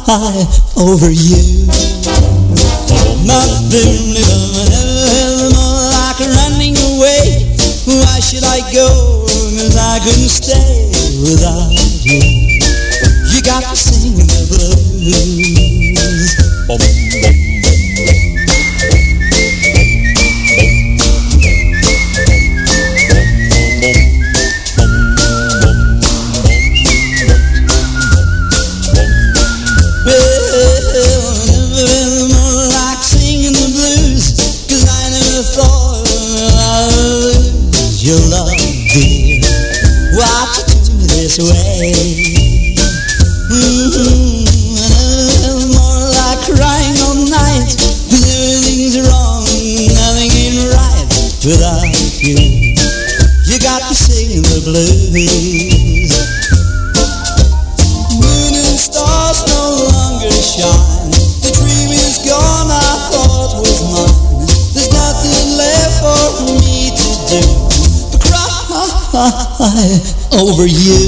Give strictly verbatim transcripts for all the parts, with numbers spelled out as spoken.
high over you. Nothing more like running away. Why should I go? 'Cause I couldn't stay without you. You got me singing the blues. Bum, bum. Your love, dear, why you do me this way? Mm-hmm. More like crying all night, 'cause everything's wrong, nothing ain't right without you. You got me singing the blues. Moon and stars no longer shine. The dream is gone, I thought was mine. There's nothing left for me to do. Over you.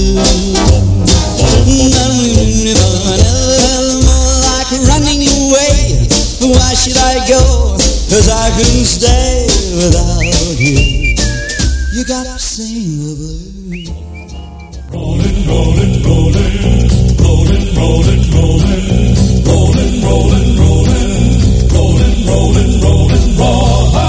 Like running away. Why should I go? 'Cause I couldn't stay without you. You got to sing the blues. Rolling, rolling, rolling, rolling, rolling, rolling, rolling, rolling, rolling, rolling, rolling, rolling, rolling.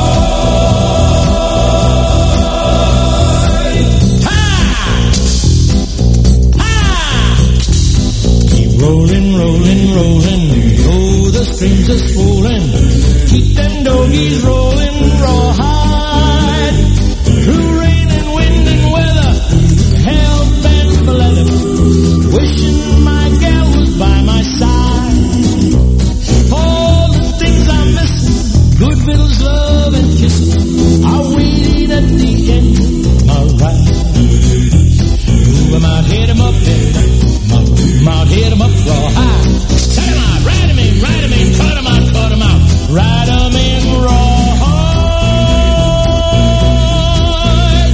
Rolling, rolling, rolling, oh, the streams are swollen. Keep them doggies rolling rawhide. Through rain and wind and weather, hell bent for leather. Wishing my gal was by my side. All the things I miss, good vittles, love and kisses, are waiting at the end of my ride. Ooh, I'm out, hit 'em up, hit 'em up, I'm out, hit 'em up raw high. Cut 'em out, ride 'em in, ride 'em in, cut 'em out, cut 'em out, ride 'em in raw high.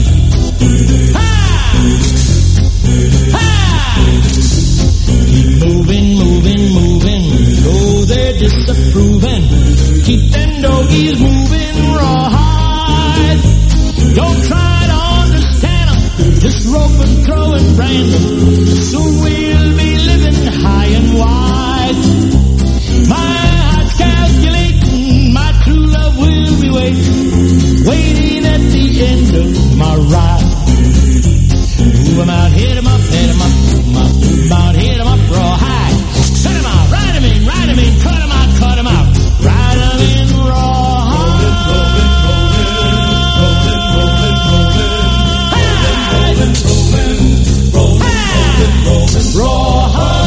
High! Keep moving, moving, moving, oh, they're disapproving. Keep them doggies moving raw high. Don't try to understand them, just rope and throw and brand them. Soon we'll be living high and wide. My heart's calculating, my true love will be waiting, waiting at the end of my ride. Ooh, I'm out, hit 'em up, hit 'em up, I'm out, I'm out, hit 'em up raw high. Set 'em out, ride 'em in, ride 'em in, cut 'em out, cut 'em out, ride 'em in raw high. Rolling, rolling, rolling, rolling, rolling, rolling, rolling, rolling, rolling, raw high.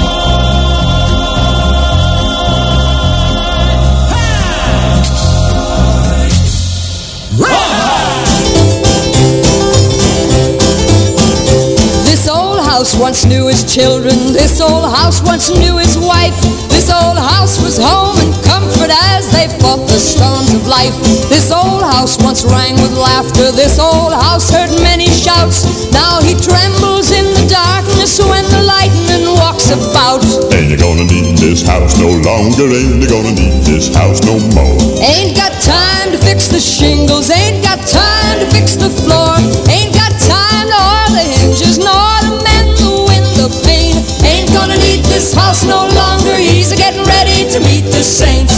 This old house once knew his children. This old house once knew his wife. This old house was home and comfort as they fought the storms of life. This old house once rang with laughter. This old house heard many shouts. Now he trembles in the darkness when the lightning walks about. Ain't you gonna need this house no longer? Ain't you gonna need this house no more? Ain't got time to fix the shingles. Ain't got time to fix the floor. Ain't got time to oil the hinges nor to mend the window pane. Ain't gonna need this house no longer. He's getting ready to meet the saints.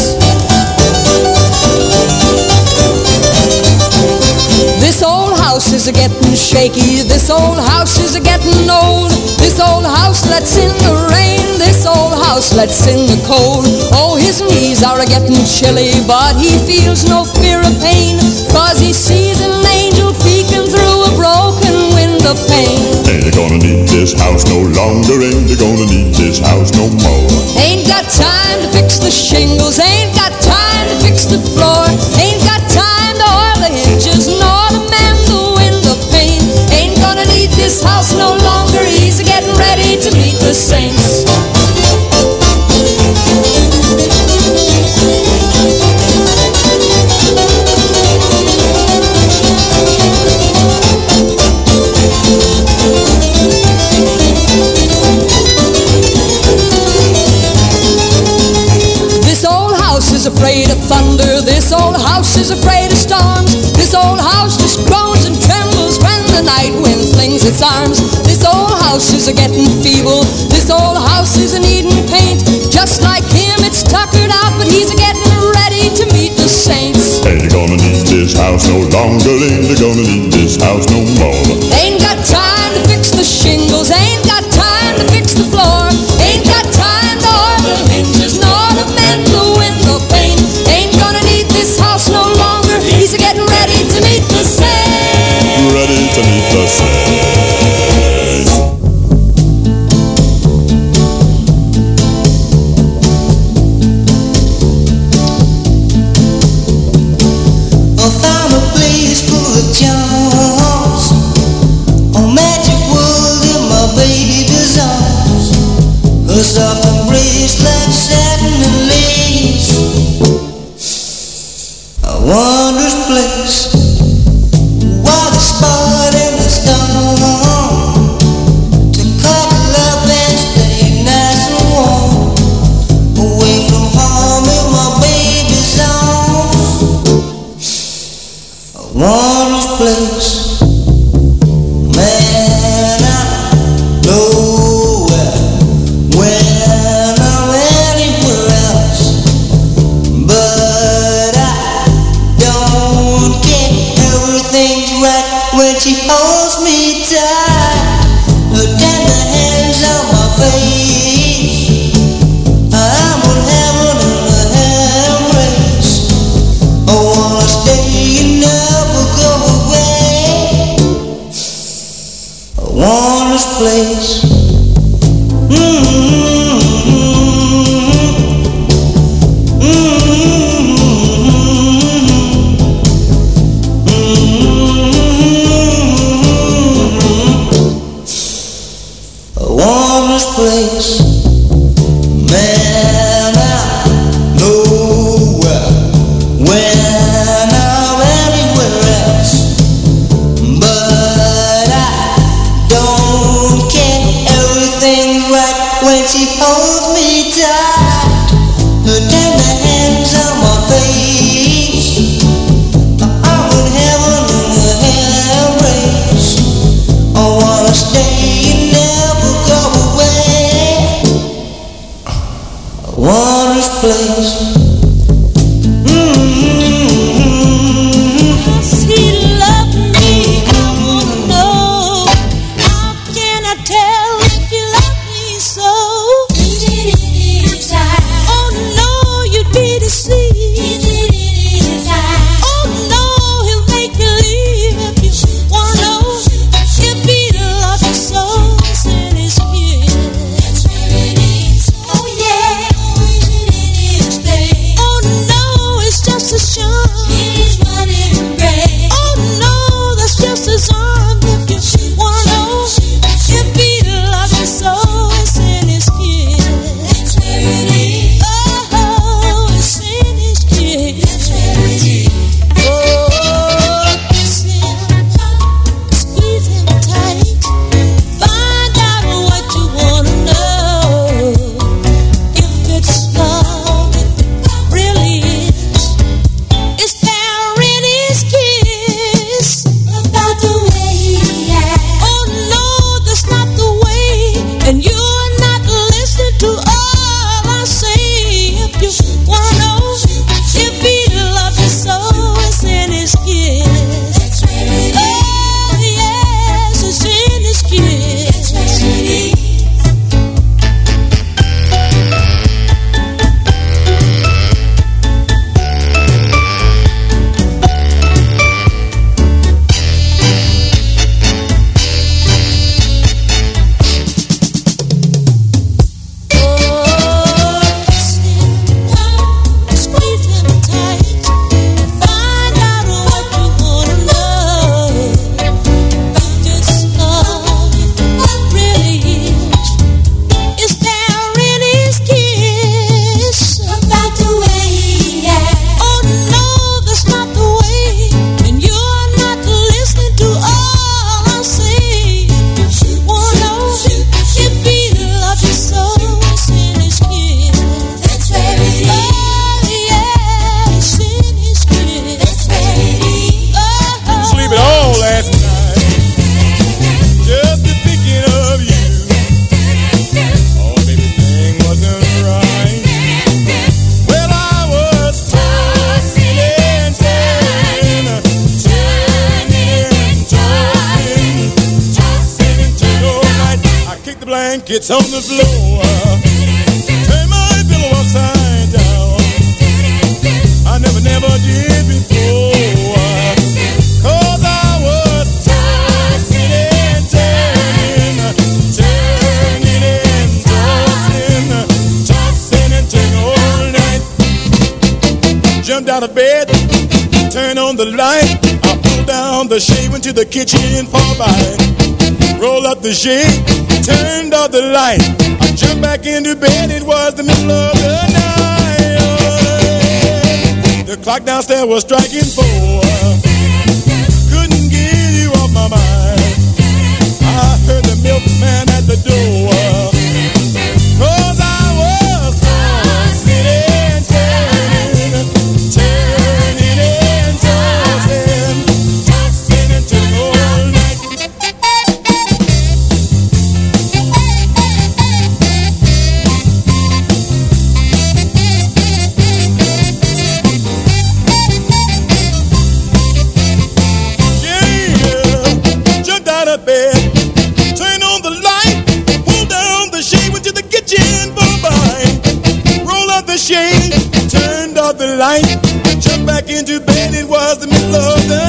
This old house is a getting shaky. This old house is a getting old. This old house lets in the rain. This old house lets in the cold. Oh, his knees are a getting chilly, but he feels no fear of pain, 'cause he sees an angel peeking through a broken window pane. Ain't you gonna need this house no longer? Ain't you gonna need this house no more? Ain't got time to fix the shingles. Ain't got time to fix the floor. Ain't got time to oil the hinges nor to mend the window pane. Ain't gonna need this house no longer. He's getting ready to meet the saints. house is afraid of storms. This old house just groans and trembles when the night wind flings its arms. This old house is a-getting feeble. This old house is a-needing paint. Just like him, it's tuckered out, but he's a-getting ready to meet the saints. Ain't gonna need this house no longer, ain't gonna need this house no more. Ain't got time to fix the shingles, ain't got time to fix the floor. Ain't got time to oil the hinges, nor to mend the window pane. Ain't gonna need this house no longer, he's a-getting ready to meet the saints. Ready to meet the saints. I found a place full of charms, a magic world in my baby's arms, a soft embrace like satin and lace, a wondrous place. While the spot and the storm to cuddle up and stay nice and warm, away from home in my baby's arms, a wondrous place. Man, I know when I'm anywhere else, but I don't care. Everything's right when she holds me tight. Her tender hands on my face, I'm in heaven in her embrace. I wanna stay and never go away. A wondrous place. Mm-hmm. A wondrous place. Man, I know when I'm anywhere else, but I don't care. Everything's right when she holds me tight. Her tender hands on my face, I'm in heaven in her embrace. I wanna stay and never go away. A wondrous place. Mm-hmm. Does he love me? I wanna know. How can I tell if he loves me so? Oh no, you'd be deceived. Oh no, he'll make you leave if you wanna know if he loves you so. It's in his kiss. Oh yeah. Oh no, it's just a charm. Oh no, that's just his arm. If you wanna know if he loves you so, it's in his kiss. Oh, it's in his kiss. Oh, kiss him, squeeze him tight. Find out what you wanna know. If it's love, it really is. It's there blankets on the floor. Turn my pillow upside down. I never, never did before. Cause I was tossing and turning, turning and tossing, tossing and turning all night. Jumped out of bed, turned on the light. I pulled down the shade, went to the kitchen for a bite. Roll up the shade, turned off the light. I jumped back into bed, it was the middle of the night. The clock downstairs was striking four. Couldn't get you off my mind. I heard the milkman at the door. Cause I was tossing and turning, turning and tossing, tossing and turning all night. Bed, turn on the light, pull down the shade, went to the kitchen for a bite. Roll up the shade, turned off the light, jumped back into bed, it was the middle of the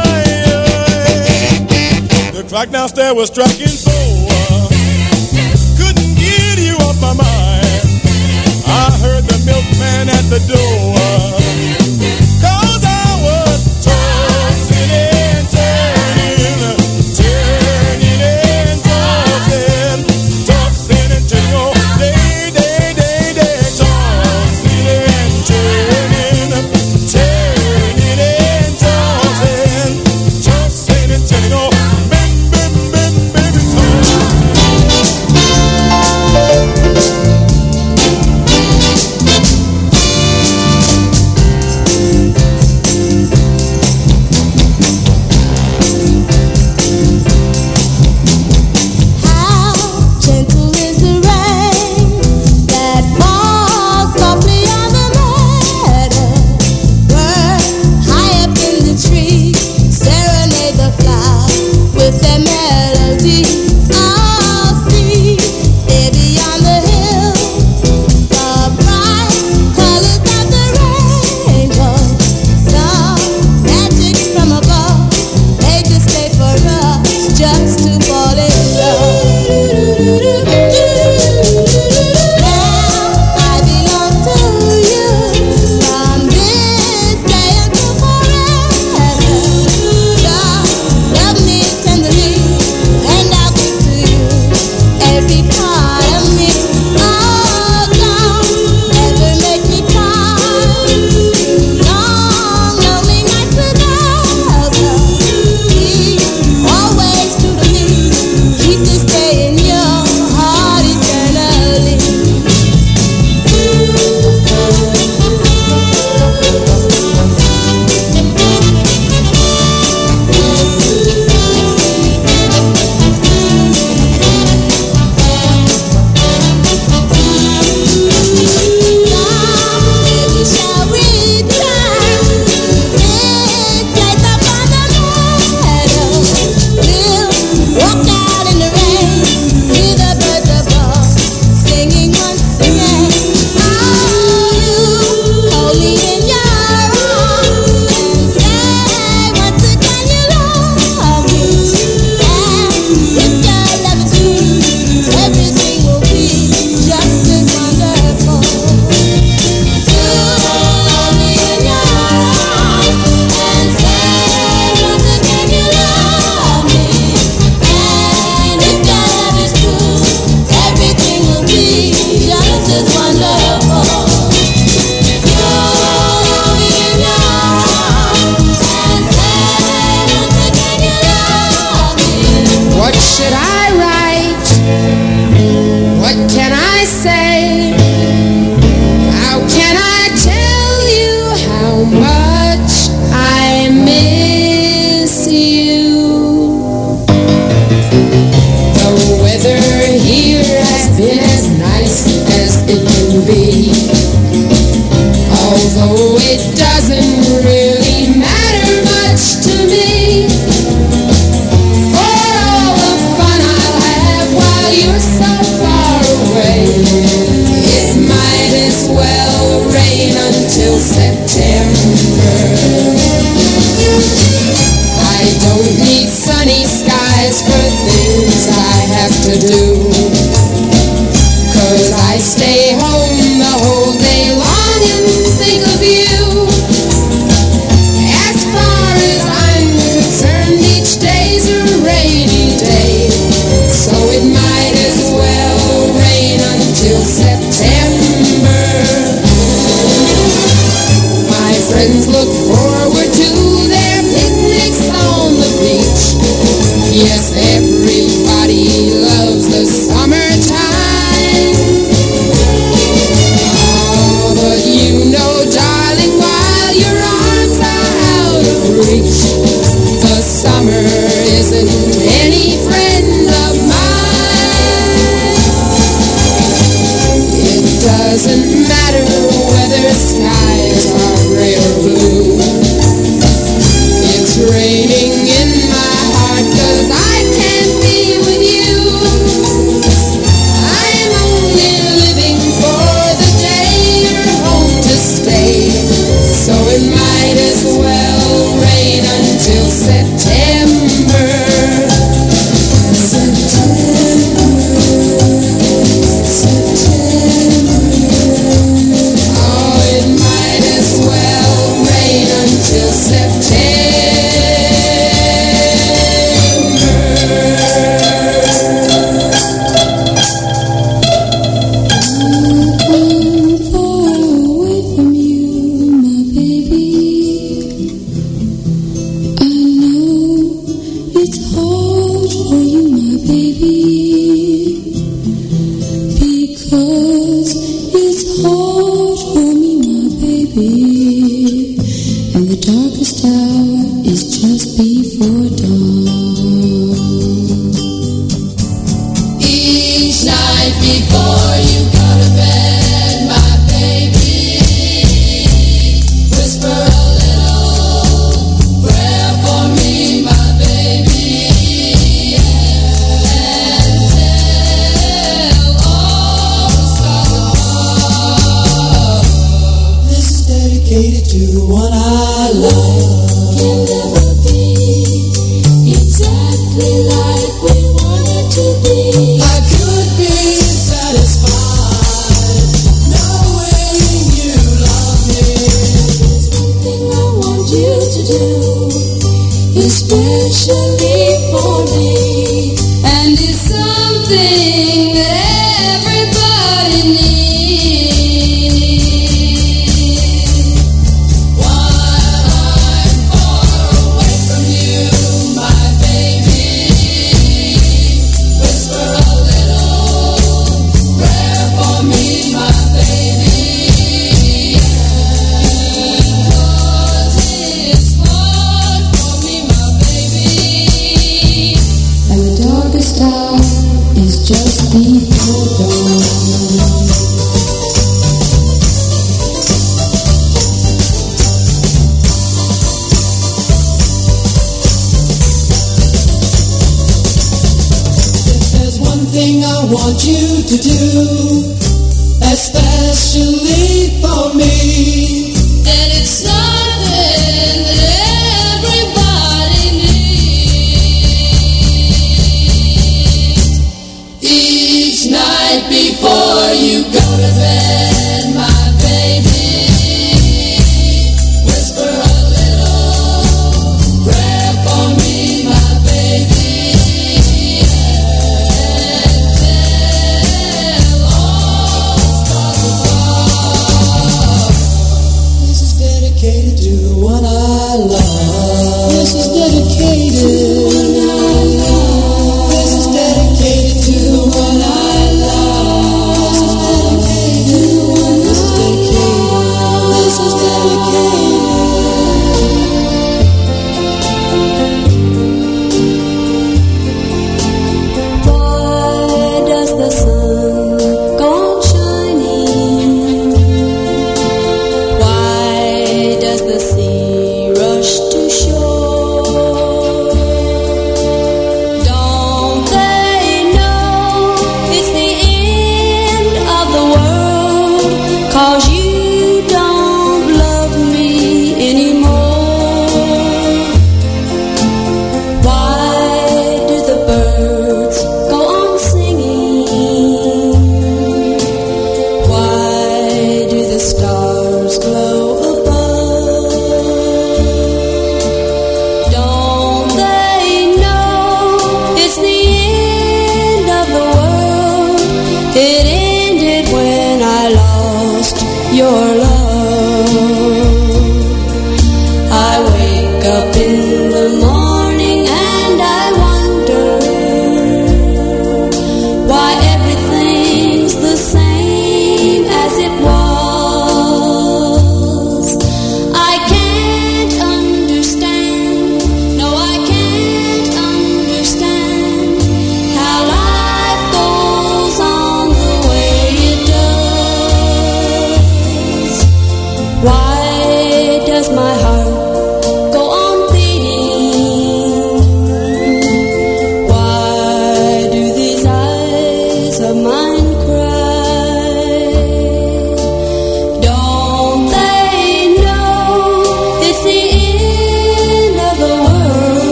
night. The clock downstairs was striking four. Couldn't get you off my mind. I heard the milkman at the door. Cause I was tossing and turning, turning and tossing, tossing and turning all day, day, day, day. Tossing and turning, turning and tossing, tossing and turning all bim, bim, bim, baby, tossing. forward to their picnics on the beach. Yes, everybody loves the summertime. Oh, but you know, darling, while your arms are out of reach, the summer isn't any friend of mine. It doesn't matter whether skies are gray or blue. It's raining in my heart 'cause I can't be with you. I'm only living for the day you're home to stay, so it might as well rain until September. September, September. Oh, it might as well rain until September. I'm far away from you, my baby. I know it's hard for you, my baby, because it's hard for me, my baby, and the darkest hour is just before dawn. Each night before you go to bed, my baby, whisper a little prayer for me, my baby, and tell all the stars above. This is dedicated to the one I love. Can never be exactly like we want it to be. I could be satisfied knowing you love me. There's one thing I want you to do, especially for me, and it's something that everybody needs. While I'm far away from you, my baby, whisper a little prayer for me, my baby, because it's hard for me, my baby, and the darkest hour is just before dawn. If there's one thing I want you to do, especially for me, then it's something that everybody needs. Each night before you go to bed, my baby, whisper a little prayer for me, my baby, and tell all the stars above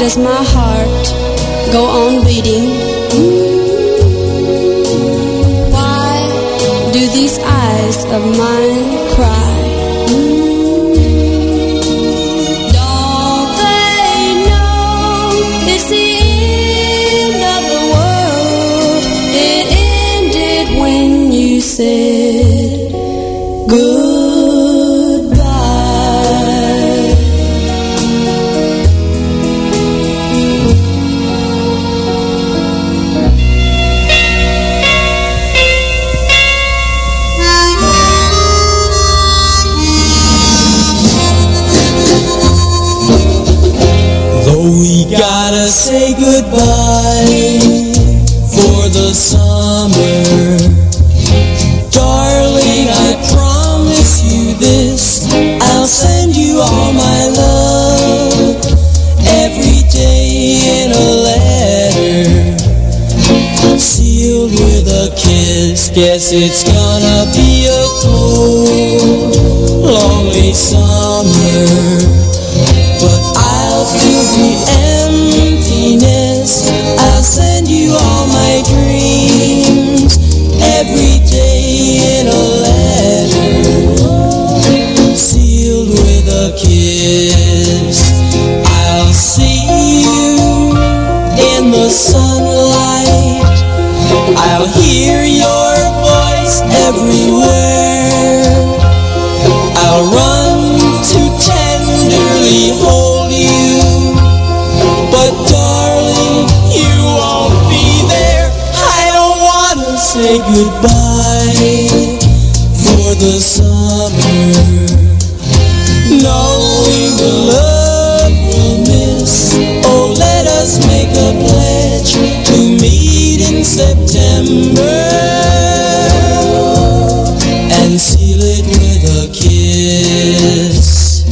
does my heart go on beating? Why do these eyes of mine cry? Don't they know it's the end of the world? It ended when you said goodbye. Gotta say goodbye for the summer. Darling, I promise you this, I'll send you all my love every day in a letter, sealed with a kiss. Guess it's gonna be a cold, lonely summer, but I'll feel the emptiness. I'll send you all my dreams every day in a letter, sealed with a kiss. I'll see you in the sunlight, I'll hear your voice everywhere, I'll run to tenderly hold you, but darling, you won't be there. I don't wanna say goodbye for the summer, knowing the love we'll miss. Oh, let us make a pledge to meet in September and seal it with a kiss.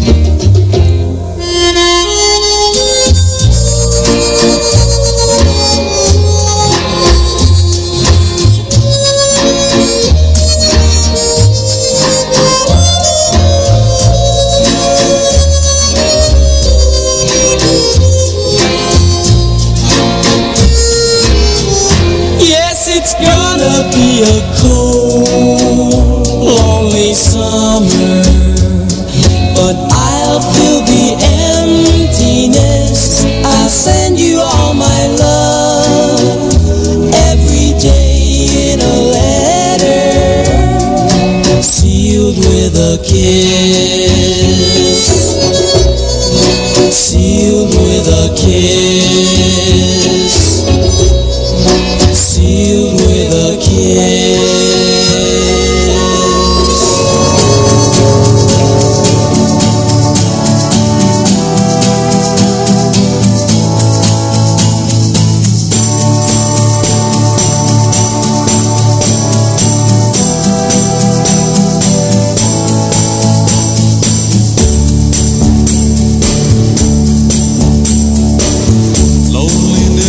It's gonna be a cold, lonely summer, but I'll fill the emptiness. I'll send you all my love every day in a letter, sealed with a kiss, sealed with a kiss, sealed with a kiss. Lonely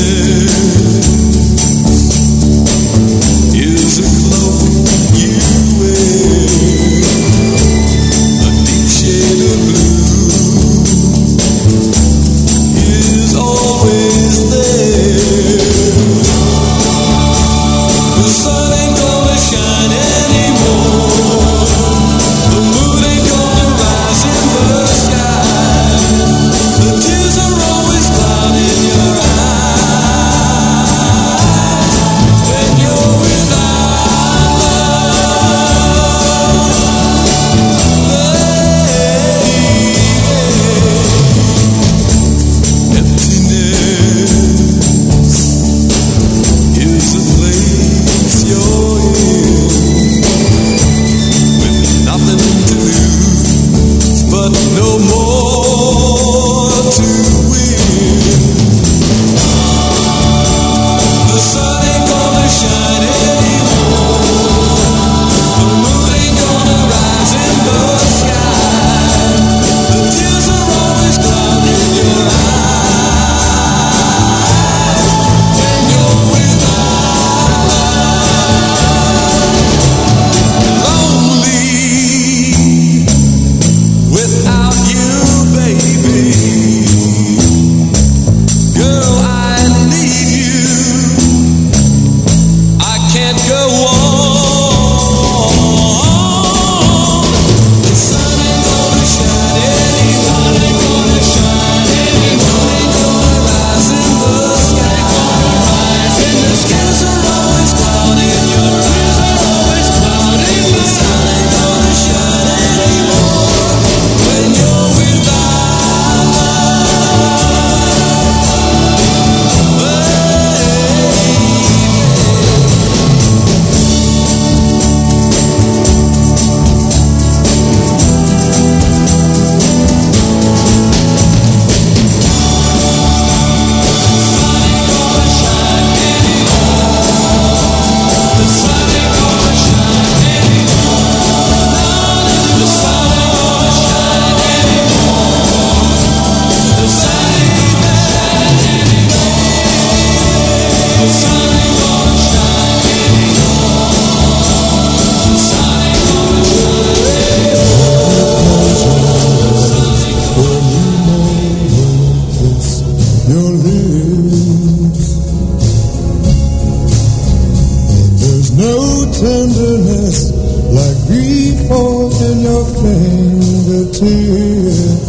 no tenderness like grief falls in your fingertips.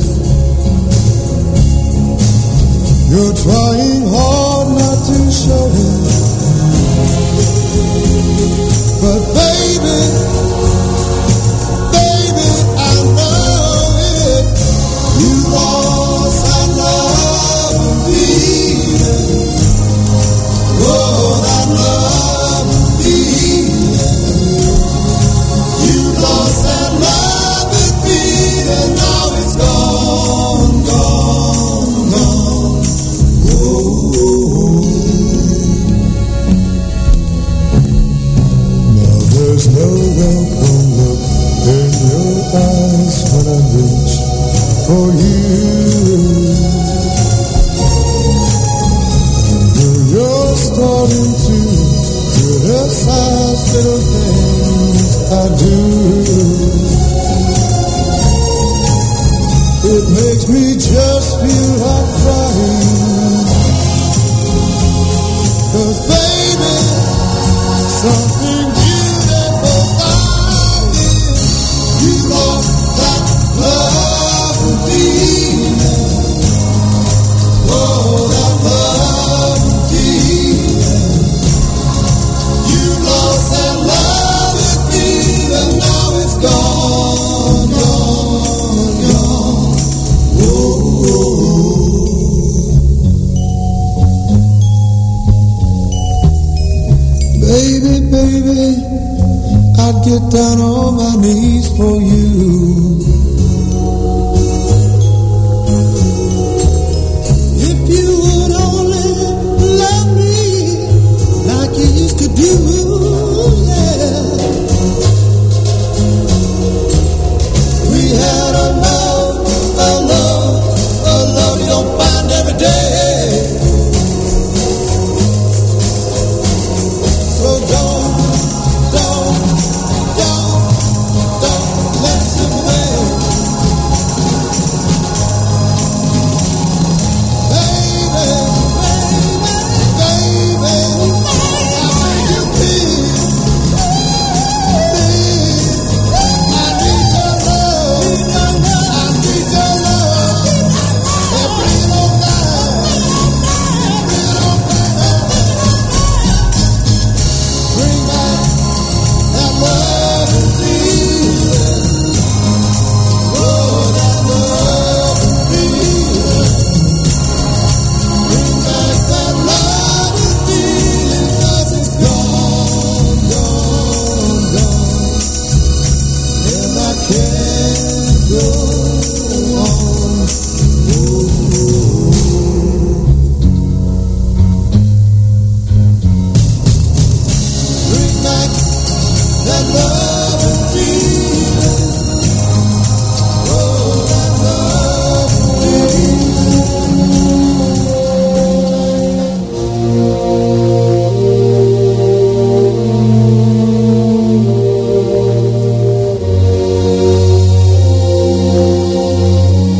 You're trying hard not to show it, but baby, baby, I know it. You lost that love and feeling. Oh, that love and feeling. You lost that love and feeling. Now it's gone, gone, gone. Now there's no welcome look in your eyes when I reach for you. And though you're starting to criticize little things I do, it makes me just feel like crying. 'Cause baby, something beautiful about it. You lost that love and feeling. Oh, that love and feeling. You lost that love and feeling. Now it's gone, gone, gone. Whoa, whoa. Baby, baby, I'd get down on my knees for you. If you would only love me like you used to do, yeah. We had a love, a love, a love you don't find every day. So don't, don't, don't, don't let it away. Baby, baby, baby, I need you, please, please. I need your love, I need your love. Every little night, every little night. Bring back that love and feeling. Oh, that love and feeling. Bring back that love and feeling. 'Cause it's gone, gone, gone. And I can't go on. Bring back that love and feeling. Oh, that love and feeling.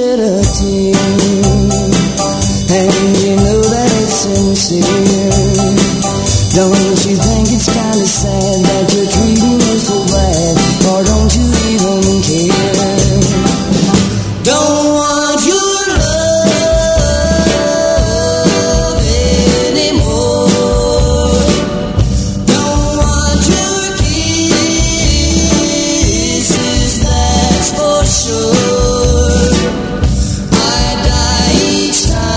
shed a tear, and you know that it's sincere. Don't you think it's kinda sad that you're treating me so bad, or don't you even care? Don't want your love anymore. Don't want your kisses, that's for sure. I die each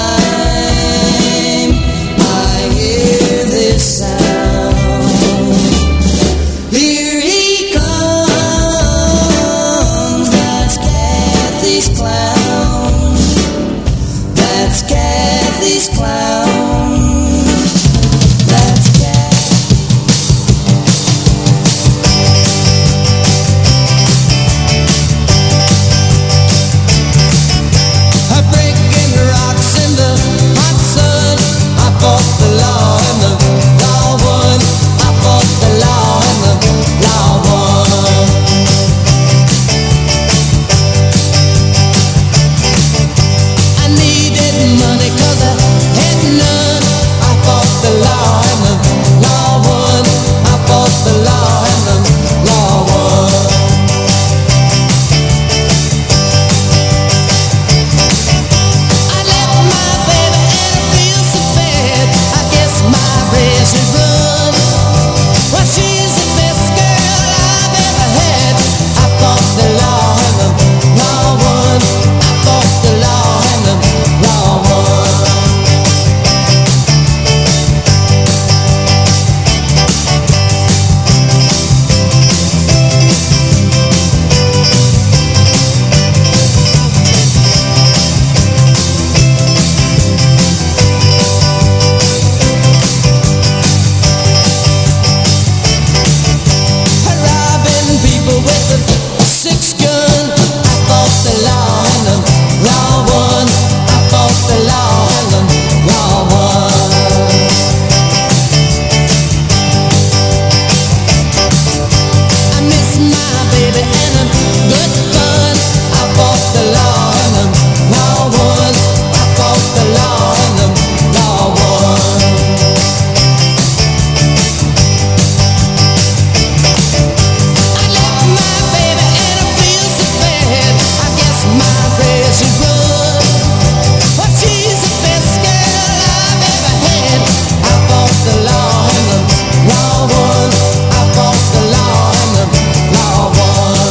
time I hear this sound. Here he comes, that's Kathy's clown. That's Kathy's clown. That's Kathy. I'm breaking rocks in the hot sun. I fought the law and the law won. I fought the law and the law won. I needed money 'cause I had none. I fought the law and the law won. I fought the law and the law won. I left my baby and I feel so bad. I guess my race is run. Well, she's the best girl I've ever had. I fought the law and the law won. I fought the law and the law won. Robbing people with a six gun. I fought the law and the law won. I fought the law and the law won. I miss my baby and a good fun. I fought the law and the law won. I fought the law and the law won. I left my baby and I feel so bad. I guess my race is run. Well, she's the best girl I've ever had. I fought the law and the law won. I fought the law and the law won.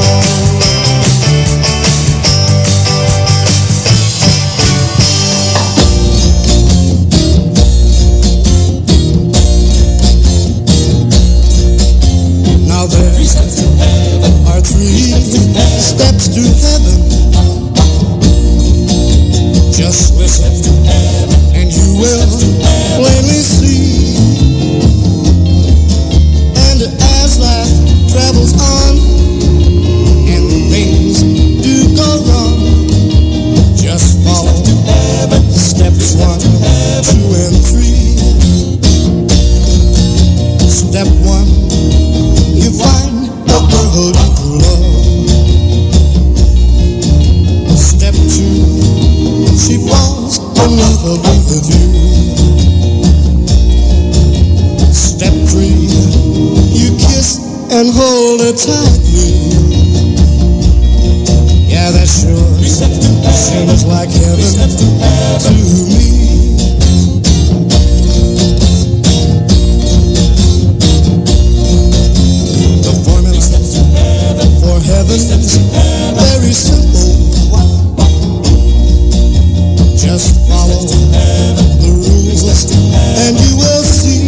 Now there are three steps to heaven. Just listen, and you will plainly see. And as life travels on, and things do go wrong, just follow steps one, two, and three. Step one, you find a girl you love. Step two, she falls in love with you. Step three, you kiss and hold her tightly. Yeah, that sure seems like heaven to me. The formula for heaven's very simple. Just follow the rules and you will see.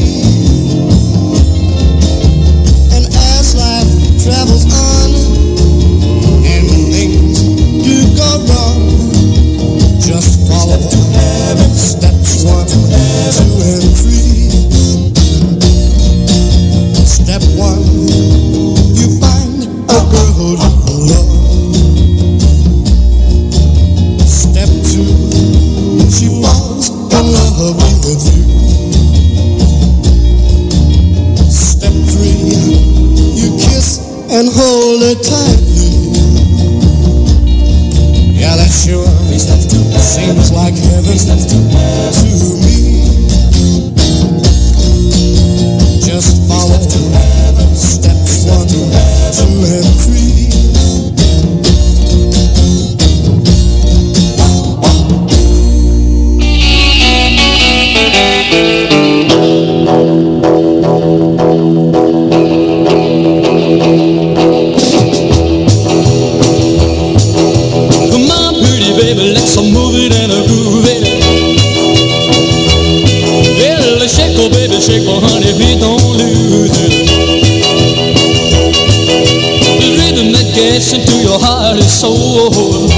And as life travels on and things do go wrong, just follow seems like heaven to me. Just follow steps one, two, and three. Come on, pretty baby, let's move it and groove it. Well, shake, oh baby, shake, oh honey, please don't lose it. The rhythm that gets into your heart and soul.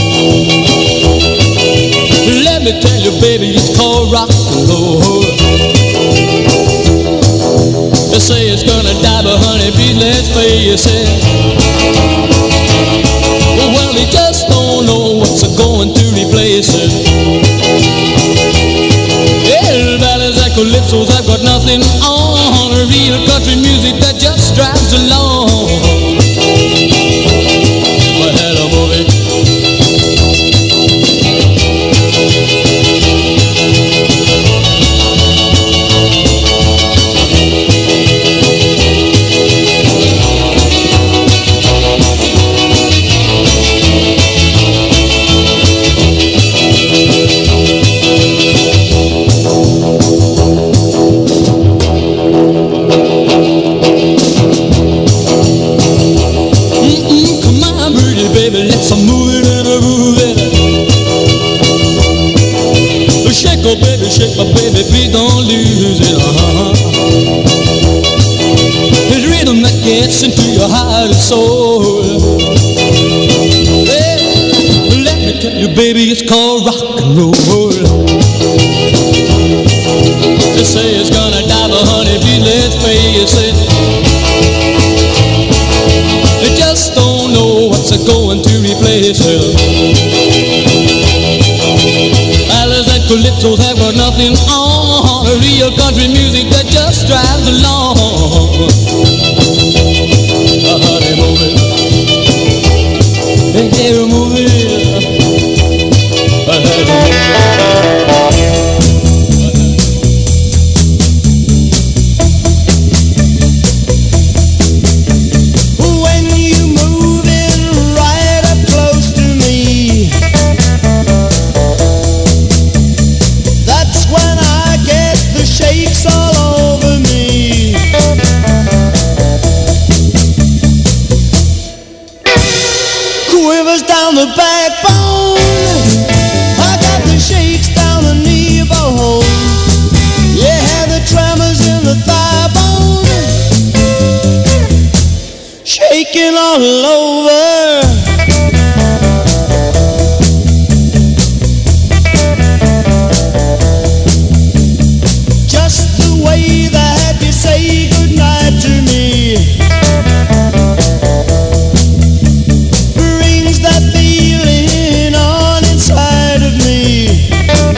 Let me tell you, baby, it's called rock and roll. They say it's gonna die, but honey, please let's face it. Well, they just don't know what's going to replace it. Yeah, ballads and calypsos, I've got nothing on. Real country music that just drives along. Well, hello, movie. Oh baby, shake my baby, please don't lose it. Uh-huh. It's rhythm that gets into your heart and soul. Hey, let me tell you, baby, it's called rock and roll. They say it's gonna die, but honey, please let's face it. They just don't know what's going to replace it. Calypsos have got nothing on. Real country music that just drives along. Uh, honey, move it. Hey, hey, move it. Uh, when you move in right up close to me, shakes all over me. Quivers down the backbone. I got the shakes down the knee bone. Yeah, the tremors in the thigh bone. Shaking all over. That you say goodnight to me brings that feeling on inside of me.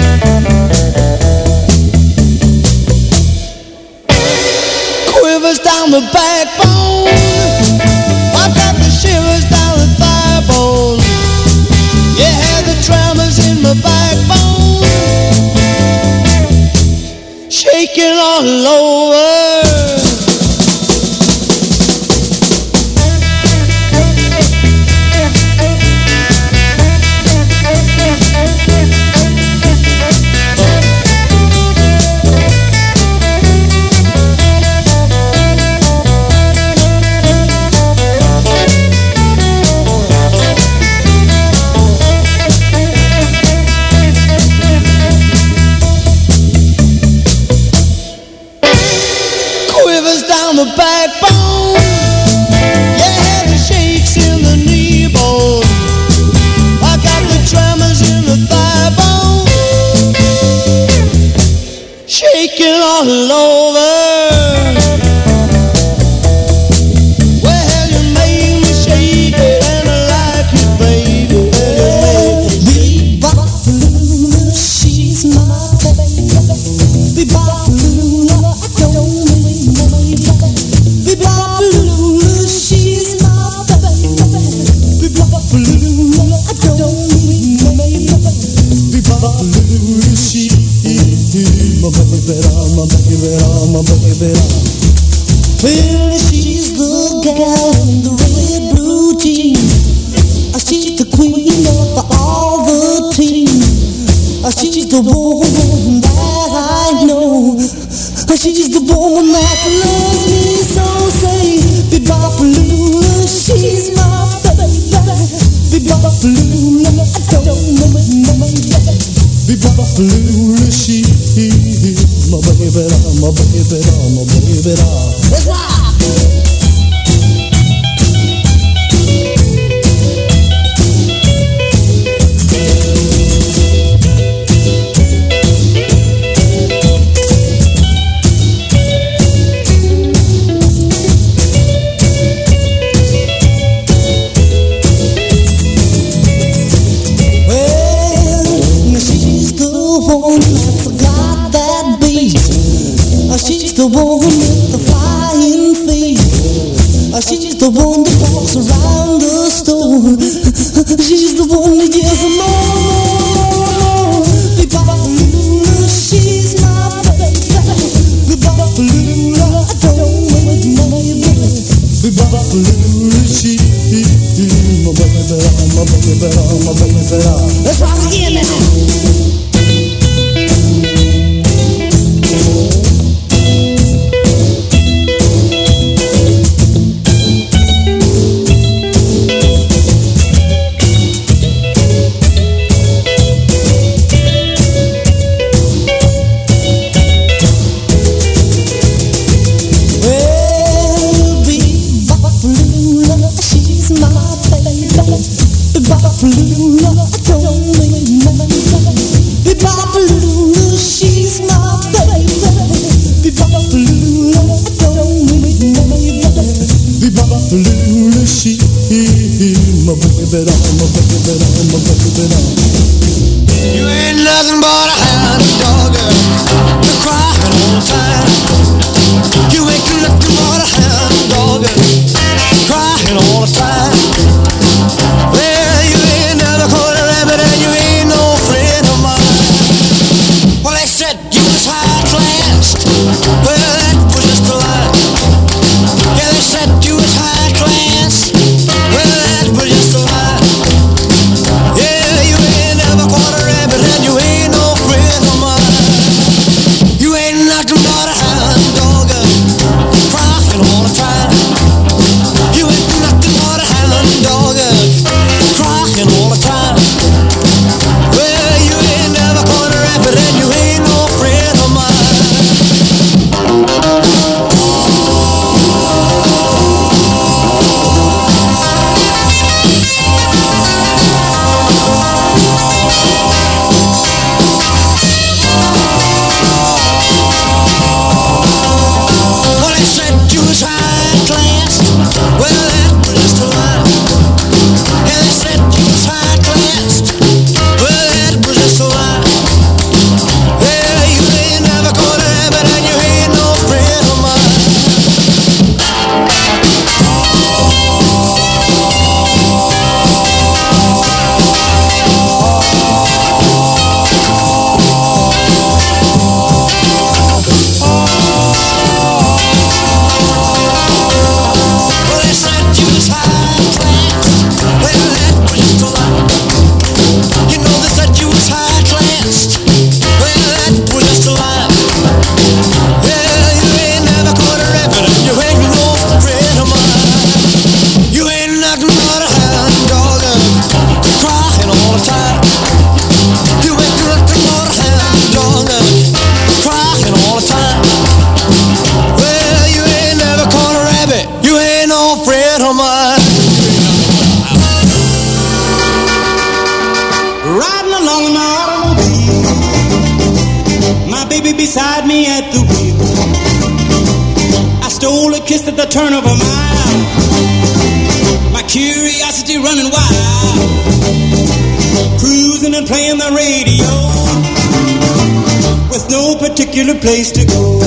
Quivers down the backbone. I've got the shivers down the thigh bone. Yeah, the tremors in my backbone. Shaking all over. The backbone, yeah, the shakes in the knee bone. I got the tremors in the thigh bone, shaking all over. Well, you made me shake it, and I like it, baby. Bebop, she's my baby. Bebop, I don't mean my baby. Bebop, she's my baby. Bebop, I don't mean my baby. She's the woman that I know. She's the woman that loves me so. Say, Bebopalula, she's my baby. Bebopalula, I don't know it, my baby. Bebopalula, she's my baby, my baby, my baby. Let's rock. She's the one with the flying feet. She's the one that walks around the store. She's the one that gives them more, more, more. Bebopalula, she's my baby. Bebopalula, I don't know it, my baby. Bebopalula, she's my baby, my baby, my baby. Let's rock again now. You ain't nothing but a hound dog, you're crying all the time. You ain't nothing but a hound dog, crying all the time. Well, you ain't never caught a rabbit and you ain't no friend of mine. Well, they said you was high class, well, that was just a lie. Yeah, they said you was high class, well, that was just a lie. Beside me at the wheel, I stole a kiss at the turn of a mile, my curiosity running wild, cruising and playing the radio, with no particular place to go,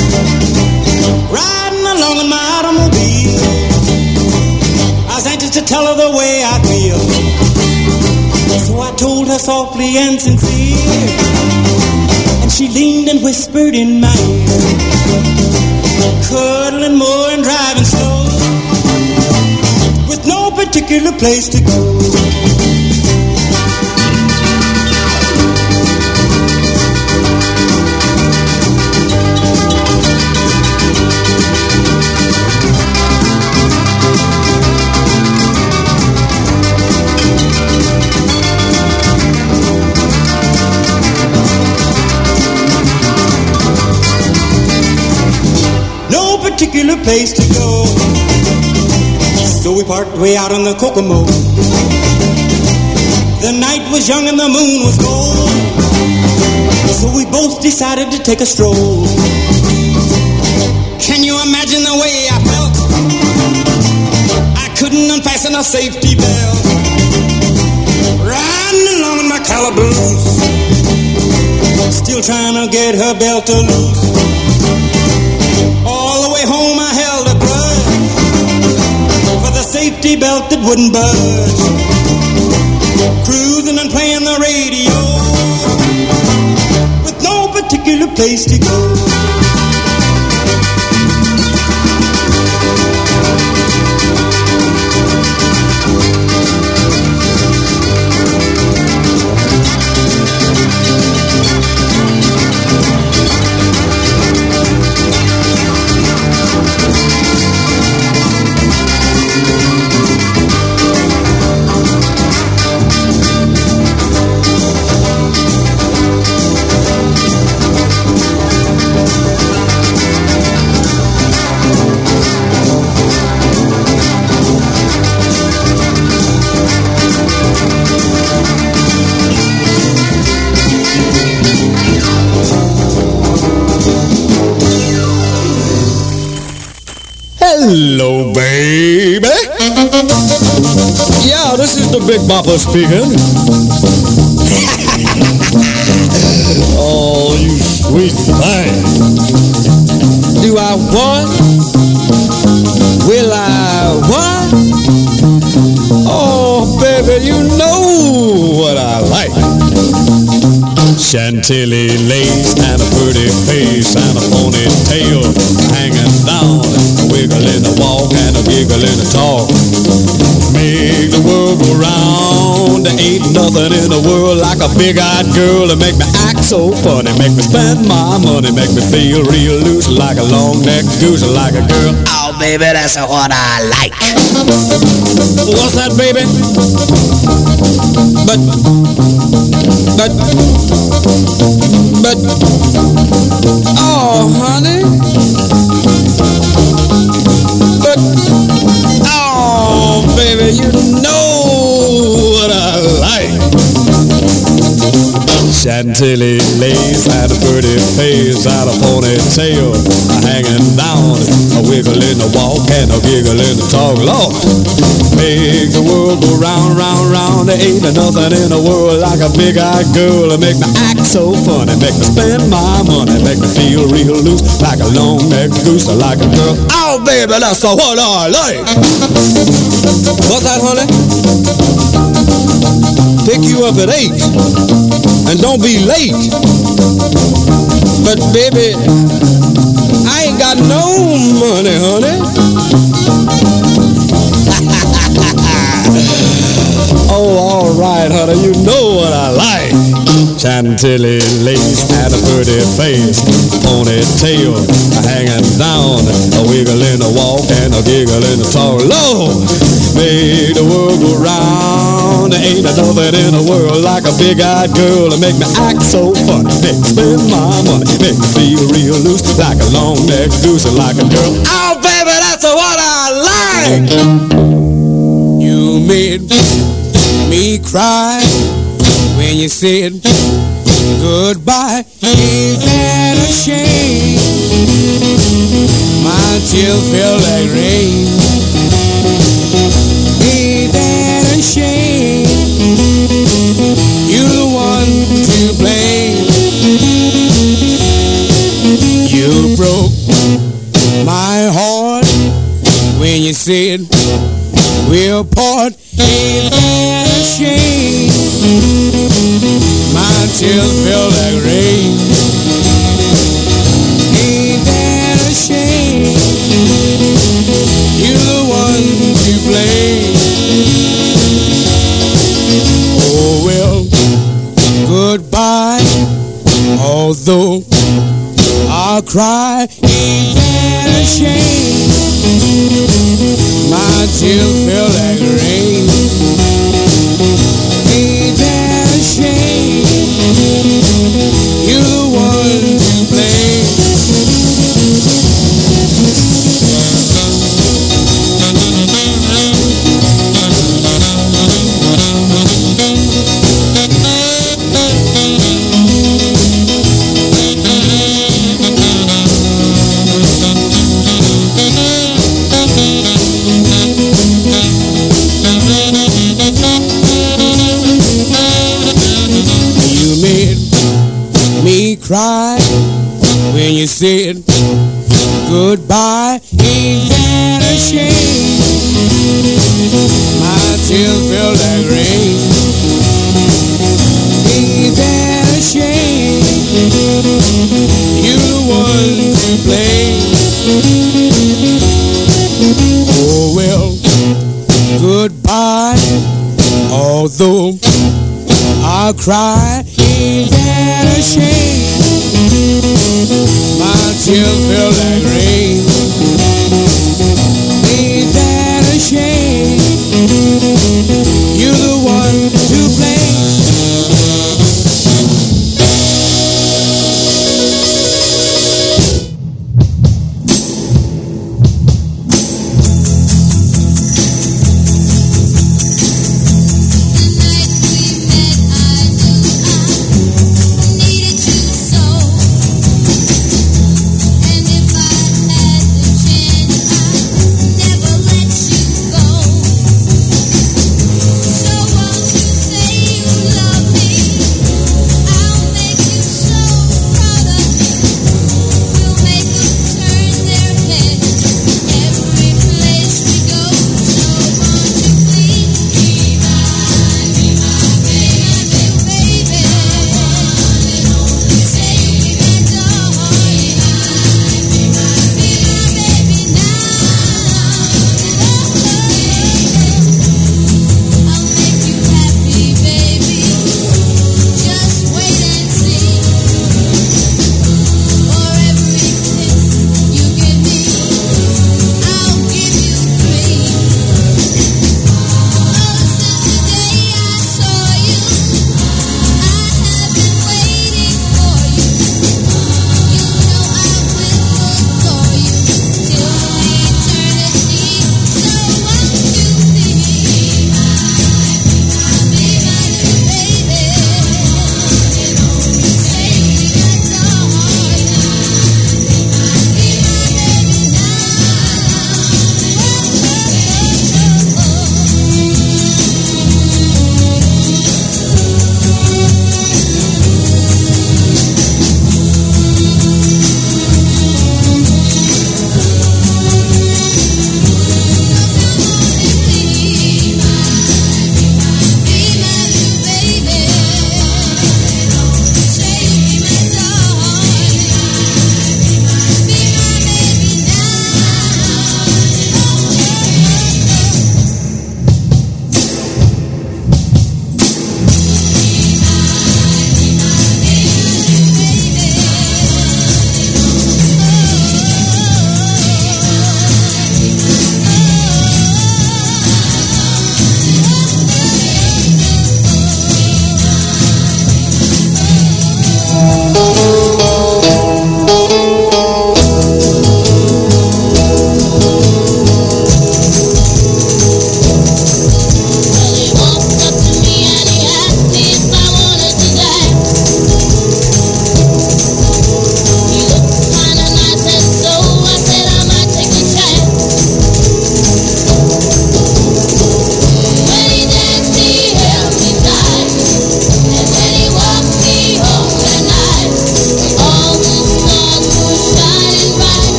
riding along in my automobile, I was anxious to tell her the way I feel, so I told her softly and sincere. She leaned and whispered in my ear, cuddling more and driving slow, with no particular place to go. particular place to go. So we parked way out on the Kokomo. The night was young and the moon was gold. So we both decided to take a stroll. Can you imagine the way I felt? I couldn't unfasten a safety belt. Riding along in my calaboose, still trying to get her belt to loose. All the way home I held a grudge for the safety belt that wouldn't budge. Cruising and playing the radio with no particular place to go. Hello, baby. Yeah, this is the Big Bopper speaking. Oh, you sweet thing. Do I what? Will I what? Oh, baby, you know what I like. Chantilly lace and a pretty face and a ponytail hanging down, a wiggle in the walk and a giggle in the talk. Make the world go round. There ain't nothing in the world like a big-eyed girl to make me act so funny, make me spend my money, make me feel real loose like a long-necked goose, like a girl. Oh, baby, that's what I like. What's that, baby? But, but, but, oh, honey. But, oh, baby, you know what I like. Chantilly lace and a pretty face and a ponytail hanging down, a wiggle in the walk and a giggle in the talk. Lord, make the world go round, round, round. There ain't nothing in the world like a big-eyed girl to make me act so funny, make me spend my money, make me feel real loose like a long-necked goose, like a girl. Oh, baby, that's what I like. What's that, honey? Pick you up at eight, and don't be late. But baby, I ain't got no money, honey. Oh, all right, honey, you know what I like. Chantilly lace and a pretty face, ponytail hanging down, a wiggle in the walk and a giggle in the talk. Lord, make the world go round. There ain't nothing in the world like a big-eyed girl to make me act so funny, make me spend my money, make me feel real loose like a long-necked goose, like a girl. Oh, baby, that's what I like. You made me cry when you said goodbye. Ain't that a shame? My tears feel like rain. Ain't that a shame? You're the one to blame. You broke my heart when you said we'll part. Ain't that a shame? My tears feel like rain. Ain't that a shame? You're the one to blame. Oh well, goodbye. Although I'll cry, ain't that a shame? My tears feel like rain. Ain't that a shame? You're the one to blame. cried when you said goodbye. Ain't that a shame? My tears feel like rain. Ain't that a shame? You're the one to blame. Oh well, goodbye. Although I cry, ain't that a shame? My tears feel like rain.